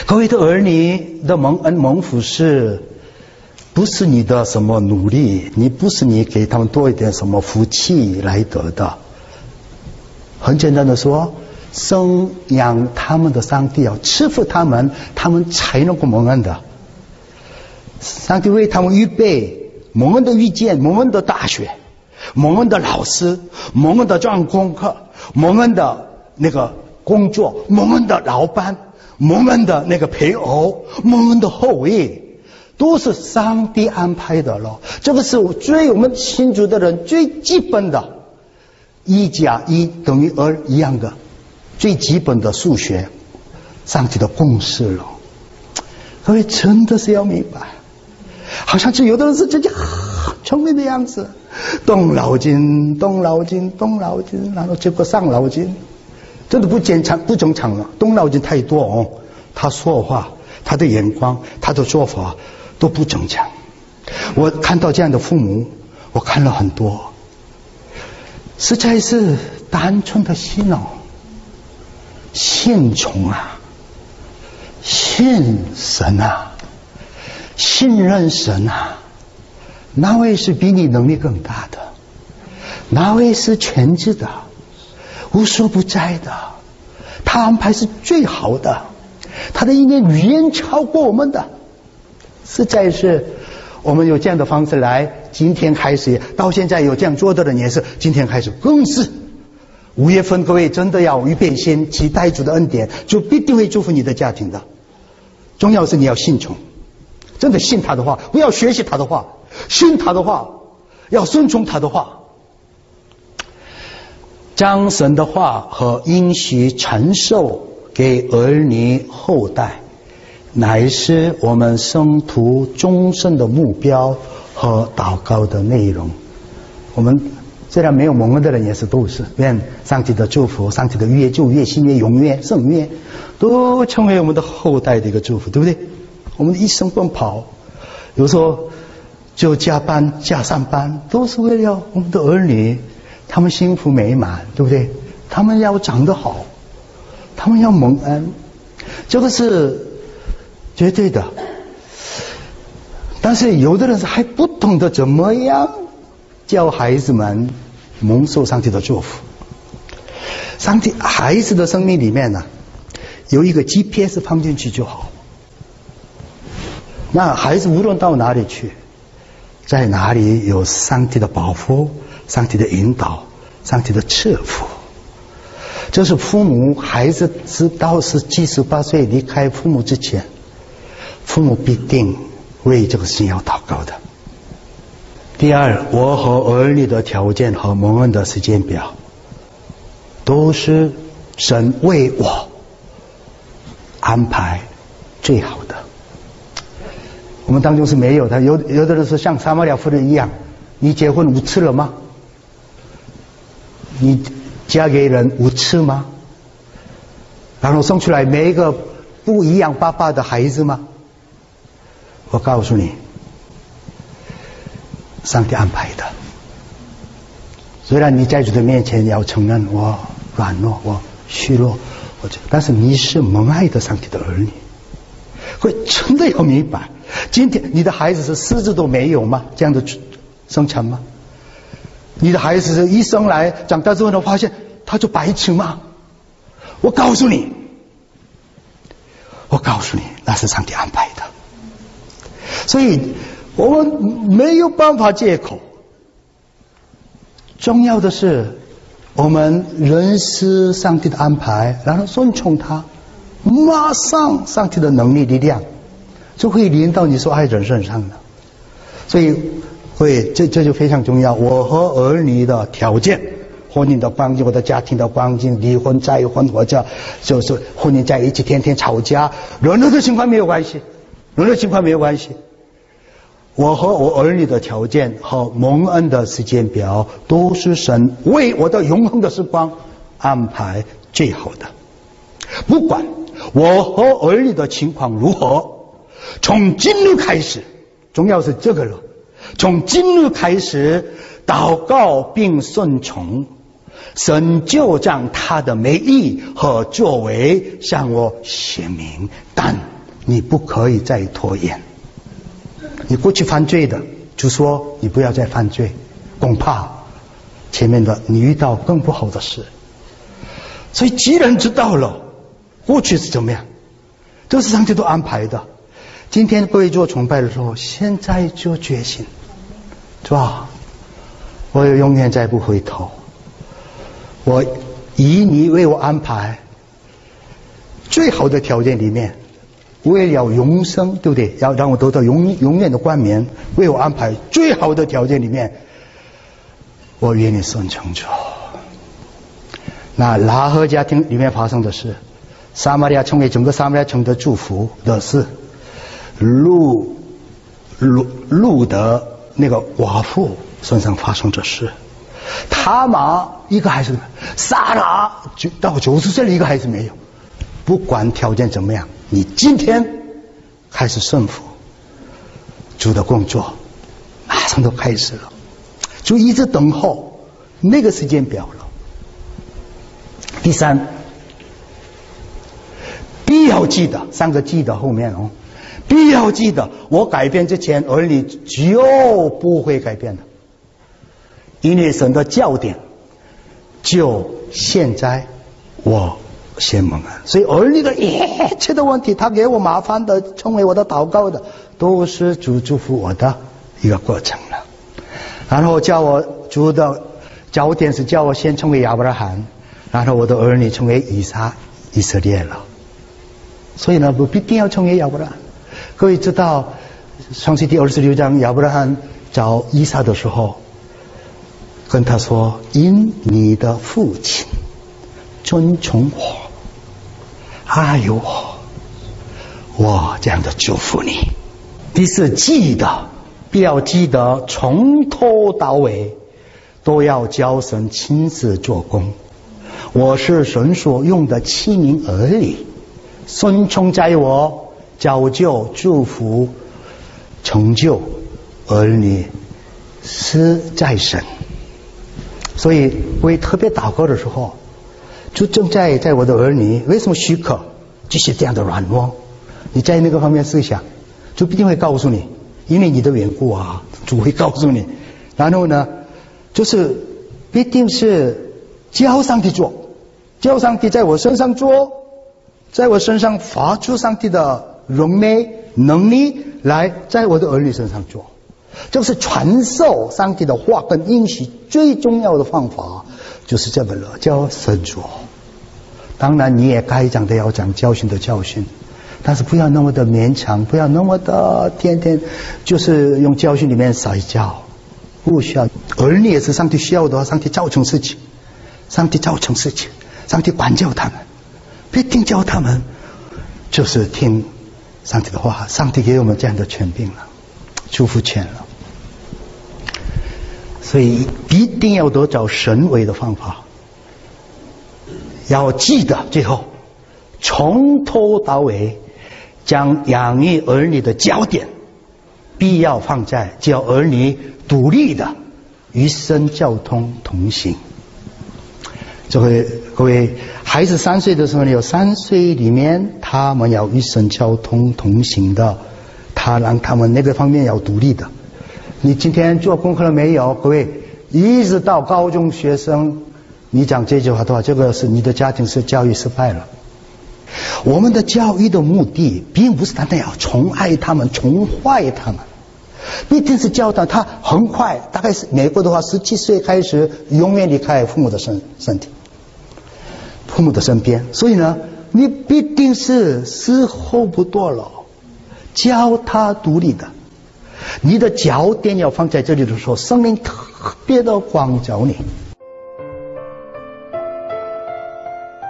各位的儿女的蒙恩蒙福是不是你的什么努力，你不是你给他们多一点什么福气来得的。很简单的说，生养他们的上帝要赐福他们，他们才能够蒙恩的。上帝为他们预备蒙恩的遇见，蒙恩的大学，蒙恩的老师，蒙恩的做功课，蒙恩的那个工作，蒙恩的老板，蒙恩的那个配偶，蒙恩的后裔，都是上帝安排的了。这个是我们信主的人最基本的1+1=2一样的最基本的数学上帝的公式了。各位真的是要明白，好像是有的人是自己聪明的样子，动脑筋，然后结果伤脑筋，真的不正常了。动脑筋太多哦，他说话，他的眼光，他的做法都不正常。我看到这样的父母，我看了很多，实在是单纯的心哦，信从啊，信神啊，信任神啊。哪位是比你能力更大的？哪位是全知的，无所不在的？他安排是最好的，他的意念远超过我们的。实在是我们有这样的方式来，今天开始到现在有这样做的人也是，今天开始更是。5月份各位真的要预备心，期待主的恩典，就必定会祝福你的家庭的。重要是你要信从，真的信他的话，不要学习他的话，信他的话，要顺从他的话。将神的话和应许传授给儿女后代，乃是我们生徒终身的目标和祷告的内容。我们虽然没有蒙恩的人，也是都是愿上帝的祝福，上帝的约、旧约、新约、永约、圣约都成为我们的后代的一个祝福，对不对？我们一生奔跑，有时候就加班加上班，都是为了我们的儿女他们幸福美满，对不对？他们要长得好，他们要蒙恩，这个是绝对的。但是有的人是还不懂得怎么样教孩子们蒙受上帝的祝福。上帝孩子的生命里面呢，有一个 GPS 放进去就好，那孩子无论到哪里去，在哪里有上帝的保护，上帝的引导，上帝的赐福。这是父母孩子直到17、18岁离开父母之前，父母必定为这个事情要祷告的。第二，我和儿女的条件和蒙恩的时间表，都是神为我安排最好的。我们当中是没有的，有的人是像撒玛利亚妇人一样，你结婚5次了吗？你嫁给人5次吗？然后生出来每一个不一样爸爸的孩子吗？我告诉你，上帝安排的。虽然你在主的面前要承认我软弱，我虚弱，但是你是蒙爱的上帝的儿女。会真的要明白，今天你的孩子是狮子都没有吗？这样的生产吗？你的孩子是一生来长大之后呢，发现他就白痴吗？我告诉你，那是上帝安排的。所以我们没有办法借口。重要的是我们认识上帝的安排，然后顺从他，马上上帝的能力力量就会临到你所爱人身上的。所以这就非常重要。我和儿女的条件，婚姻的关系，我的家庭的关系，离婚再婚，或者就是婚姻在一起天天吵架，任何的情况没有关系，我和我儿女的条件和蒙恩的时间表，都是神为我的永恒的时光安排最好的。不管我和儿女的情况如何，从今日开始，重要是这个了，从今日开始祷告并顺从，神就将他的美意和作为向我显明。但你不可以再拖延。你过去犯罪的，就说你不要再犯罪，恐怕前面的你遇到更不好的事。所以既然知道了过去是怎么样，这是上帝都安排的。今天各位做崇拜的时候，现在就决心，是吧？我永远再不回头，我以你为我安排最好的条件里面，为了永生，对不对？要让我得到永远的冠冕，为我安排最好的条件里面，我愿意顺从主。那拉合家庭里面发生的事，撒玛利亚成为整个撒玛利亚城的祝福的事，路的那个寡妇身上发生的事，他玛一个孩子，撒拉到90岁了一个孩子没有。不管条件怎么样，你今天开始顺服主的工作，马上都开始了，就一直等候那个时间表了。第三，必要记得，3个记得后面哦，必要记得，我改变之前，儿女就不会改变的，因为神的教典就现在我先蒙恩，所以儿女的一切的问题，他给我麻烦的，成为我的祷告的，都是主祝福我的一个过程了。然后叫我主的教典是叫我先成为亚伯拉罕，然后我的儿女成为以色列了。所以呢，不必定要成为亚伯拉罕。各位知道创世记26章亚伯拉罕找以撒的时候，跟他说：因你的父亲尊崇我，爱我这样的祝福你。第四，记得，必要记得，从头到尾都要教神亲自做工。我是神所用的器皿而已，顺从在我，造就、祝福、成就儿女是在神。所以我特别祷告的时候，就正在我的儿女为什么许可这些这样的软弱，你在那个方面思想，就必定会告诉你，因为你的缘故啊，主会告诉你。然后呢，就是必定是教上帝做，教上帝在我身上做，在我身上发出上帝的荣美能力来在我的儿女身上做。这是传授上帝的话跟应许最重要的方法，就是这个了，叫神做。当然你也该讲的要讲，教训的教训，但是不要那么的勉强，不要那么的天天就是用教训里面撒娇，不需要。儿女也是上帝需要的，上帝造成事情，上帝管教他们，必定教他们就是听上帝的话。上帝给我们这样的权柄了，祝福权了，所以必定要得着神为的方法。要记得最后从头到尾将养育儿女的焦点必要放在叫儿女独立的与神交通同行。这回各位孩子3岁的时候，有3岁里面他们要与神交通同行的，他让他们那个方面要独立的。你今天做功课了没有？各位一直到高中学生，你讲这句话的话，这个是你的家庭是教育失败了。我们的教育的目的并不是单单要宠爱他们、宠坏他们，必定是教导他很快，大概是美国的话17岁开始永远离开父母的身体，父母的身边。所以呢，你必定是时候不多了，教他独立的。你的焦点要放在这里的时候，圣灵特别的光照你。